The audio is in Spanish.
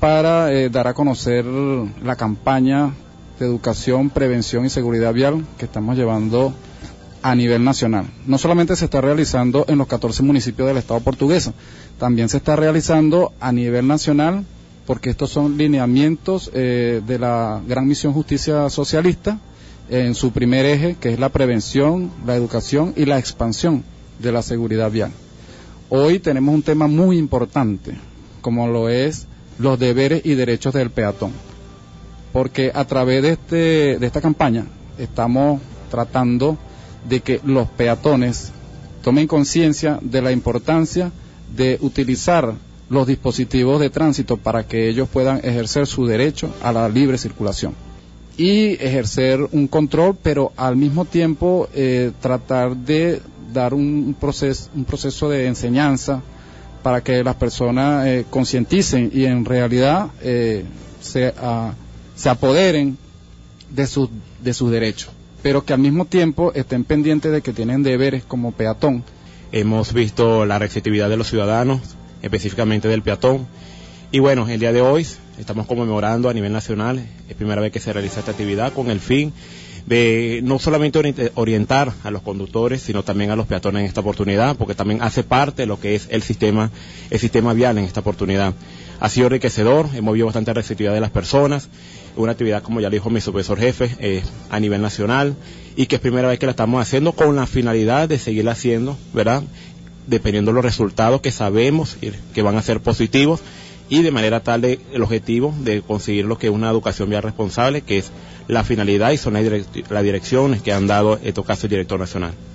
para dar a conocer la campaña de educación, prevención y seguridad vial que estamos llevando a nivel nacional. No solamente se está realizando en los 14 municipios del estado portugués, también se está realizando a nivel nacional, porque estos son lineamientos de la Gran Misión Justicia Socialista en su primer eje, que es la prevención, la educación y la expansión de la seguridad vial. Hoy tenemos un tema muy importante, como lo es los deberes y derechos del peatón, porque a través de esta campaña estamos tratando de que los peatones tomen conciencia de la importancia de utilizar los dispositivos de tránsito para que ellos puedan ejercer su derecho a la libre circulación y ejercer un control, pero al mismo tiempo tratar de dar un proceso de enseñanza para que las personas concienticen y en realidad se apoderen de sus derechos, pero que al mismo tiempo estén pendientes de que tienen deberes como peatón. Hemos visto la receptividad de los ciudadanos, específicamente del peatón, y bueno, el día de hoy estamos conmemorando a nivel nacional, es primera vez que se realiza esta actividad con el fin de no solamente orientar a los conductores, sino también a los peatones en esta oportunidad, porque también hace parte de lo que es el sistema vial en esta oportunidad. Ha sido enriquecedor, hemos visto bastante receptividad de las personas, una actividad, como ya le dijo mi supervisor jefe, a nivel nacional, y que es primera vez que la estamos haciendo con la finalidad de seguirla haciendo, ¿verdad?, dependiendo de los resultados que sabemos que van a ser positivos, y de manera tal el objetivo de conseguir lo que es una educación vial responsable, que es la finalidad y son las direcciones que han dado en este caso el director nacional.